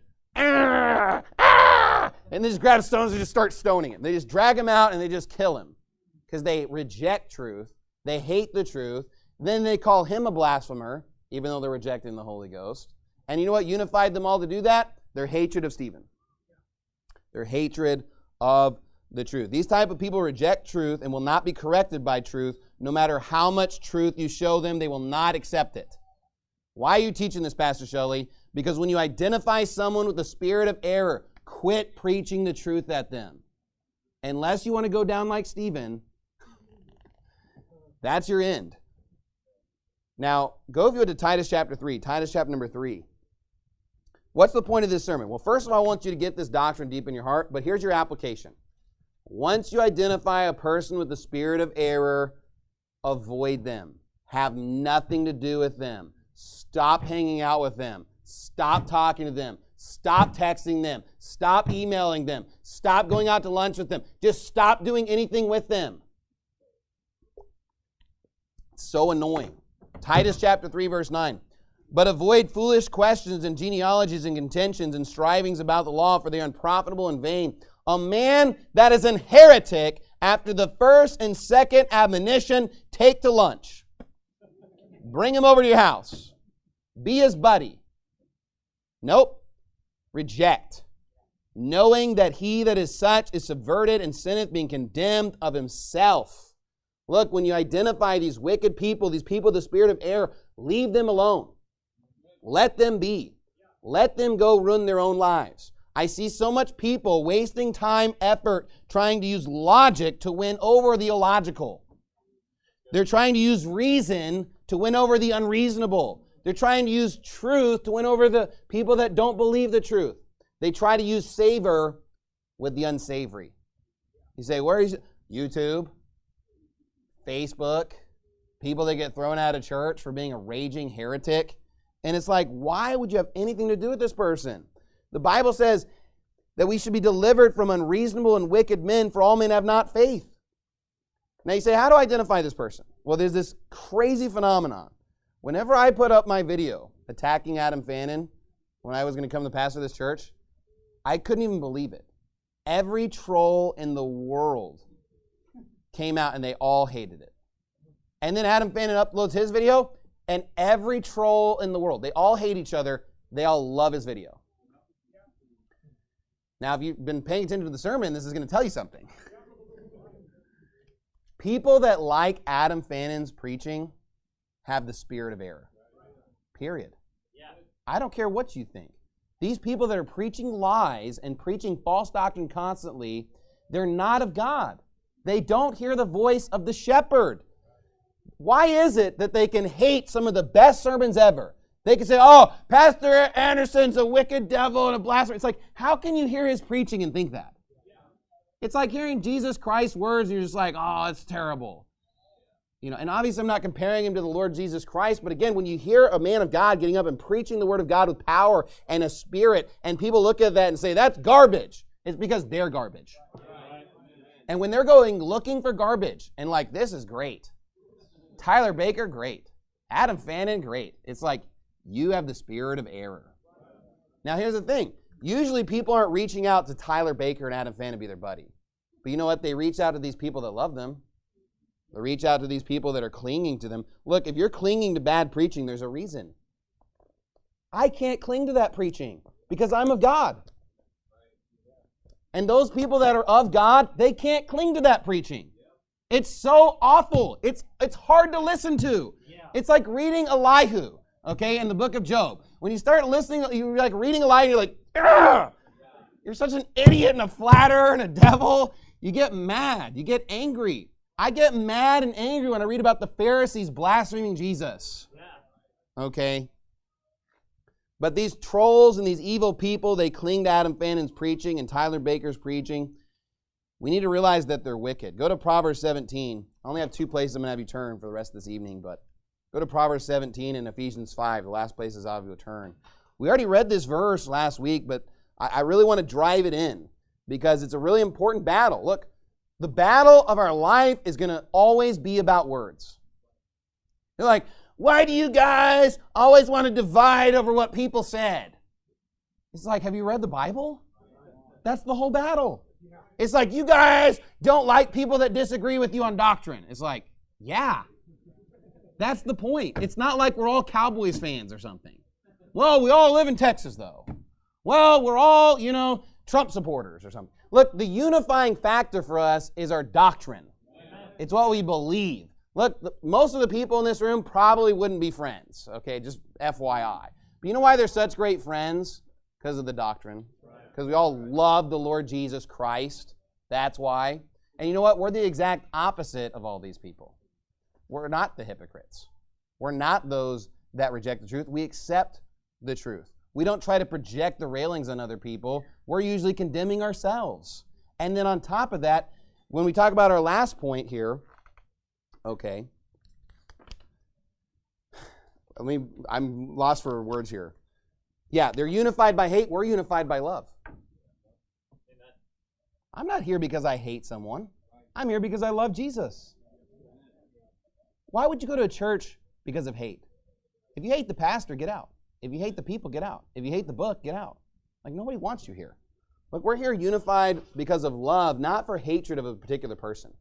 Ah, ah, and they just grab stones and just start stoning him. They just drag him out and they just kill him because they reject truth. They hate the truth. Then they call him a blasphemer, even though they're rejecting the Holy Ghost. And you know what unified them all to do that? Their hatred of Stephen. Their hatred of the truth. These type of people reject truth and will not be corrected by truth. No matter how much truth you show them, they will not accept it. Why are you teaching this, Pastor Shelley? Because when you identify someone with the spirit of error, quit preaching the truth at them. Unless you want to go down like Stephen, That's your end. Now, go if you would to Titus chapter three. Titus chapter number three. What's the point of this sermon? Well, first of all, I want you to get this doctrine deep in your heart, but here's your application. Once you identify a person with the spirit of error, avoid them. Have nothing to do with them. Stop hanging out with them. Stop talking to them. Stop texting them. Stop emailing them. Stop going out to lunch with them. Just stop doing anything with them. It's so annoying. Titus chapter three, verse nine. But avoid foolish questions and genealogies and contentions and strivings about the law, for they are unprofitable and vain. A man that is an heretic, after the first and second admonition, take to lunch. Bring him over to your house. Be his buddy. Nope. Reject. Knowing that he that is such is subverted and sinneth, being condemned of himself. Look, when you identify these wicked people, these people with the spirit of error, leave them alone. Let them be. Let them go ruin their own lives. I see so much people wasting time, effort, trying to use logic to win over the illogical. They're trying to use reason to win over the unreasonable. They're trying to use truth to win over the people that don't believe the truth. They try to use savor with the unsavory. You say, where is it? YouTube, Facebook, people that get thrown out of church for being a raging heretic. And it's like, why would you have anything to do with this person? The Bible says that we should be delivered from unreasonable and wicked men, for all men have not faith. Now you say, how do I identify this person? Well, there's this crazy phenomenon. Whenever I put up my video attacking Adam Fannin, when I was going to become the pastor of this church, I couldn't even believe it. Every troll in the world came out and they all hated it. And then Adam Fannin uploads his video, and every troll in the world, they all hate each other, they all love his video. Now, if you've been paying attention to the sermon, this is going to tell you something. People that like Adam Fannin's preaching have the spirit of error. Period. I don't care what you think. These people that are preaching lies and preaching false doctrine constantly, they're not of God. They don't hear the voice of the shepherd. Why is it that they can hate some of the best sermons ever? They can say, oh, Pastor Anderson's a wicked devil and a blasphemer. It's like, how can you hear his preaching and think that? It's like hearing Jesus Christ's words and you're just like, oh, it's terrible. You know, and obviously I'm not comparing him to the Lord Jesus Christ, but again, when you hear a man of God getting up and preaching the word of God with power and a spirit, and people look at that and say, that's garbage, it's because they're garbage. And when they're going looking for garbage and like, this is great. Tyler Baker, great. Adam Fannin, great. It's like, you have the spirit of error. Now, here's the thing. Usually people aren't reaching out to Tyler Baker and Adam Fannin to be their buddy. But you know what? They reach out to these people that love them. They reach out to these people that are clinging to them. Look, if you're clinging to bad preaching, there's a reason. I can't cling to that preaching because I'm of God. And those people that are of God, they can't cling to that preaching. It's so awful. It's, it's hard to listen to. It's like reading Elihu, okay, in the book of Job. When you start listening, you're like reading Elihu, you're like, ugh! You're such an idiot and a flatterer and a devil. You get mad. You get angry. I get mad and angry when I read about the Pharisees blaspheming Jesus. Okay? But these trolls and these evil people, they cling to Adam Fannin's preaching and Tyler Baker's preaching. We need to realize that they're wicked. Go to Proverbs seventeen. I only have two places I'm going to have you turn for the rest of this evening, but go to Proverbs seventeen and Ephesians five, the last places I'll have you turn. We already read this verse last week, but I, I really want to drive it in because it's a really important battle. Look, the battle of our life is going to always be about words. You're like, why do you guys always want to divide over what people said? It's like, have you read the Bible? That's the whole battle. It's like, you guys don't like people that disagree with you on doctrine. It's like, yeah. That's the point. It's not like we're all Cowboys fans or something. Well, we all live in Texas, though. Well, we're all, you know, Trump supporters or something. Look, the unifying factor for us is our doctrine. It's what we believe. Look, the, most of the people in this room probably wouldn't be friends, okay, just F Y I. But you know why they're such great friends? Because of the doctrine. Because we all love the Lord Jesus Christ. That's why. And you know what? We're the exact opposite of all these people. we're not the hypocrites. We're not those that reject the truth. We accept the truth. We don't try to project the railings on other people. We're usually condemning ourselves. And then on top of that, when we talk about our last point here, okay, I mean, I'm lost for words here. Yeah, they're unified by hate. We're unified by love. Amen. I'm not here because I hate someone. I'm here because I love Jesus. Why would you go to a church because of hate? If you hate the pastor, get out. If you hate the people, get out. If you hate the book, get out. Like, nobody wants you here. Look, we're here unified because of love, not for hatred of a particular person.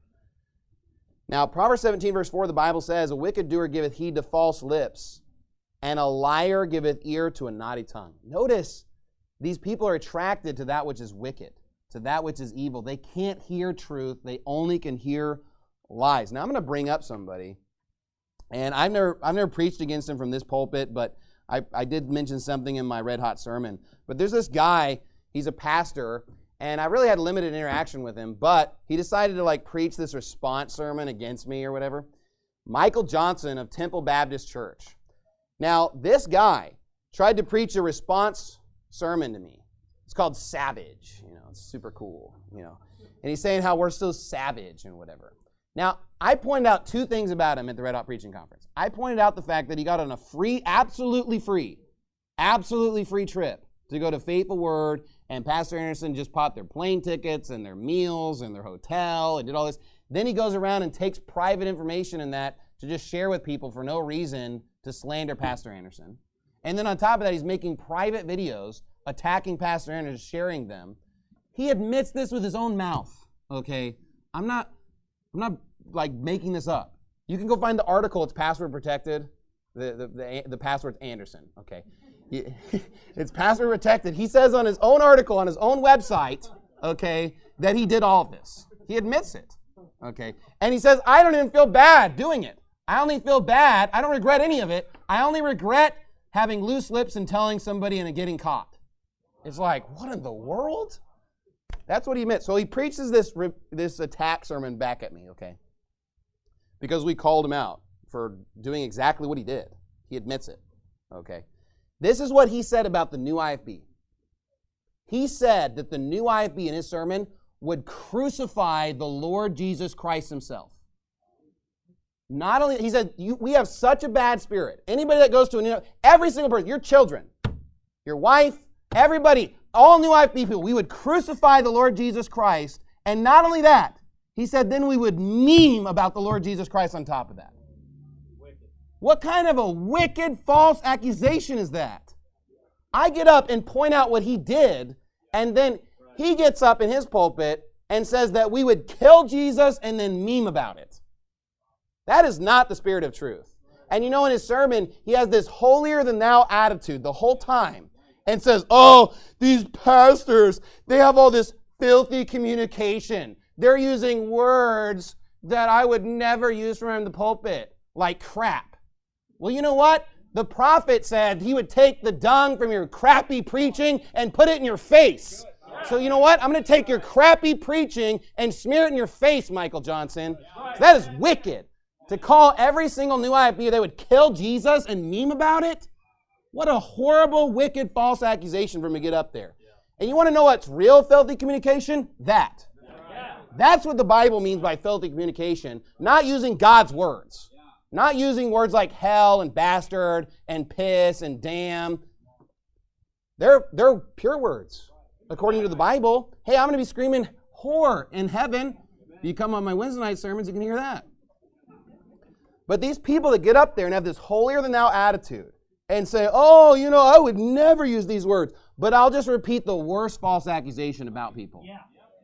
Now, Proverbs seventeen, verse four, the Bible says, a wicked doer giveth heed to false lips, and a liar giveth ear to a naughty tongue. Notice, these people are attracted to that which is wicked, to that which is evil. They can't hear truth. They only can hear lies. Now, I'm going to bring up somebody, and I've never, I've never preached against him from this pulpit, but I, I did mention something in my red hot sermon. But there's this guy, he's a pastor, and I really had limited interaction with him, but he decided to like preach this response sermon against me or whatever. Michael Johnson of Temple Baptist Church. Now, this guy tried to preach a response sermon to me. It's called Savage. You know, it's super cool, you know. And he's saying how we're so savage and whatever. Now, I pointed out two things about him at the Red Hot Preaching Conference. I pointed out the fact that he got on a free, absolutely free, absolutely free trip to go to Faithful Word, and Pastor Anderson just bought their plane tickets and their meals and their hotel and did all this. Then he goes around and takes private information in that to just share with people for no reason to slander Pastor Anderson. And then on top of that, he's making private videos attacking Pastor Anderson, sharing them. He admits this with his own mouth, okay? I'm not, I'm not like making this up. You can go find the article. It's password protected. The, the, the, the password's Anderson, okay? It's password protected. He says on his own article, on his own website, okay, that he did all of this. He admits it, okay? And he says, I don't even feel bad doing it. I only feel bad. I don't regret any of it. I only regret having loose lips and telling somebody and getting caught. It's like, what in the world? That's what he meant. So he preaches this, this attack sermon back at me, okay? Because we called him out for doing exactly what he did. He admits it, okay? This is what he said about the new I F B. He said that the new I F B in his sermon would crucify the Lord Jesus Christ himself. Not only, he said, you, we have such a bad spirit. Anybody that goes to a new, every single person, your children, your wife, everybody, all new I F B people, we would crucify the Lord Jesus Christ. And not only that, he said, then we would meme about the Lord Jesus Christ on top of that. What kind of a wicked, false accusation is that? I get up and point out what he did, and then he gets up in his pulpit and says that we would kill Jesus and then meme about it. That is not the spirit of truth. And you know, in his sermon, he has this holier-than-thou attitude the whole time and says, oh, these pastors, they have all this filthy communication. They're using words that I would never use from the pulpit, like crap. Well, you know what? The prophet said he would take the dung from your crappy preaching and put it in your face. So you know what? I'm going to take your crappy preaching and smear it in your face, Michael Johnson. So that is wicked. To call every single new I F B they would kill Jesus and meme about it? What a horrible, wicked, false accusation for him to get up there. And you want to know what's real filthy communication? That. That's what the Bible means by filthy communication. Not using God's words. Not using words like hell and bastard and piss and damn. They're, they're pure words, according to the Bible. Hey, I'm going to be screaming whore in heaven. If you come on my Wednesday night sermons, you can hear that. But these people that get up there and have this holier-than-thou attitude and say, oh, you know, I would never use these words, but I'll just repeat the worst false accusation about people. Yeah.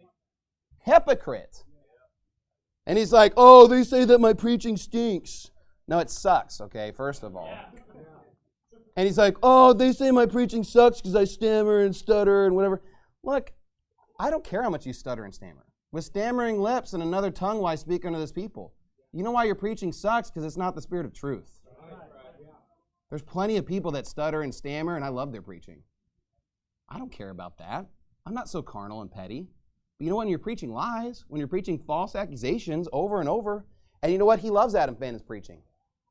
Hypocrite. And he's like, oh, they say that my preaching stinks. No, it sucks, okay, first of all. And he's like, oh, they say my preaching sucks because I stammer and stutter and whatever. Look, I don't care how much you stutter and stammer. With stammering lips and another tongue while I speak unto this people. You know why your preaching sucks? Because it's not the spirit of truth. There's plenty of people that stutter and stammer, and I love their preaching. I don't care about that. I'm not so carnal and petty. But you know when you're preaching lies, when you're preaching false accusations over and over, And you know what? He loves Adam Fannin's preaching.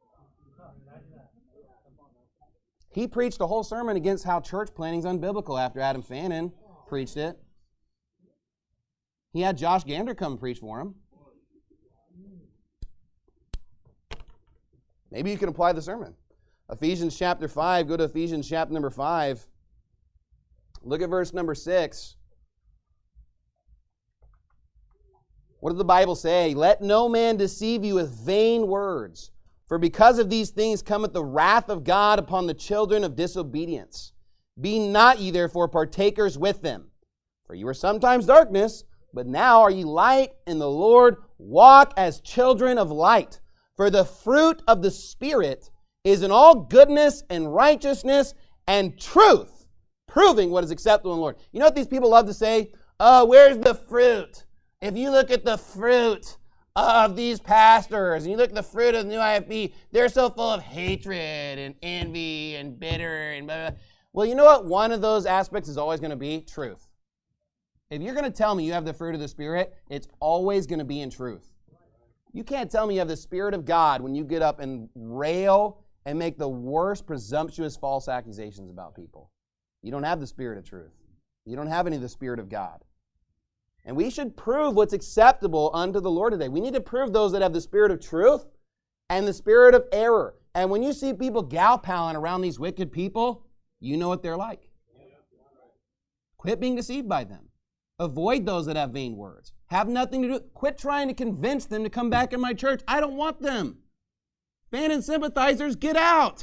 He preached a whole sermon against how church planning is unbiblical after Adam Fannin preached it. He had Josh Gander come and preach for him. Maybe you can apply the sermon. Ephesians chapter five, go to Ephesians chapter number five. Look at verse number six. What does the Bible say? Let no man deceive you with vain words, for because of these things cometh the wrath of God upon the children of disobedience. Be not ye therefore partakers with them. For you were sometimes darkness, but now are ye light in the Lord. Walk as children of light. For the fruit of the Spirit is in all goodness and righteousness and truth, proving what is acceptable in the Lord. You know what these people love to say? Oh, where's the fruit? If you look at the fruit of these pastors, and you look at the fruit of the new I F B, they're so full of hatred and envy and bitter and blah, blah. Well, you know what one of those aspects is always going to be? Truth. If you're going to tell me you have the fruit of the Spirit, it's always going to be in truth. You can't tell me you have the Spirit of God when you get up and rail and make the worst presumptuous false accusations about people. You don't have the Spirit of truth. You don't have any of the Spirit of God. And we should prove what's acceptable unto the Lord today. We need to prove those that have the spirit of truth and the spirit of error. And when you see people gal-palling around these wicked people, you know what they're like. Quit being deceived by them. Avoid those that have vain words. Have nothing to do. Quit trying to convince them to come back in my church. I don't want them. Fannin sympathizers, get out.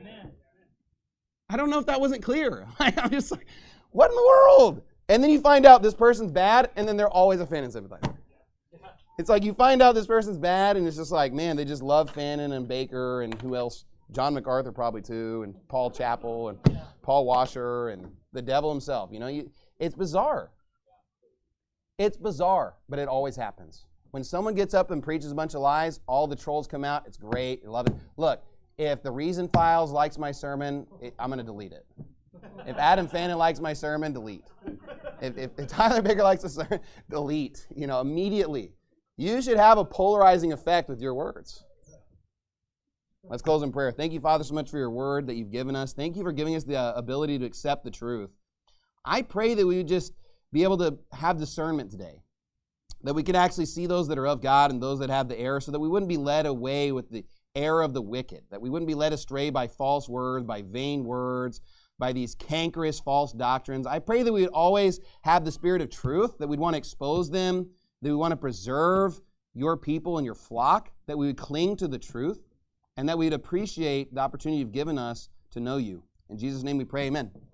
I don't know if that wasn't clear. I'm just like, what in the world? And then you find out this person's bad, and then they're always a Fannin sympathizer. It's like you find out this person's bad, and it's just like, man, they just love Fannin and Baker and who else? John MacArthur probably too, and Paul Chappell and Paul Washer and the devil himself. You know, you, it's bizarre. It's bizarre, but it always happens. When someone gets up and preaches a bunch of lies, all the trolls come out. It's great. I love it. Look, if the Reason Files likes my sermon, it, I'm going to delete it. If Adam Fannin likes my sermon, delete. If, if, if Tyler Baker likes the sermon, delete. You know, immediately. You should have a polarizing effect with your words. Let's close in prayer. Thank you, Father, so much for your word that you've given us. Thank you for giving us the uh, ability to accept the truth. I pray that we would just be able to have discernment today, that we could actually see those that are of God and those that have the error, so that we wouldn't be led away with the error of the wicked, that we wouldn't be led astray by false words, by vain words, by these cankerous false doctrines. I pray that we would always have the spirit of truth, that we'd want to expose them, that we want to preserve your people and your flock, that we would cling to the truth, and that we'd appreciate the opportunity you've given us to know you. In Jesus' name we pray, amen.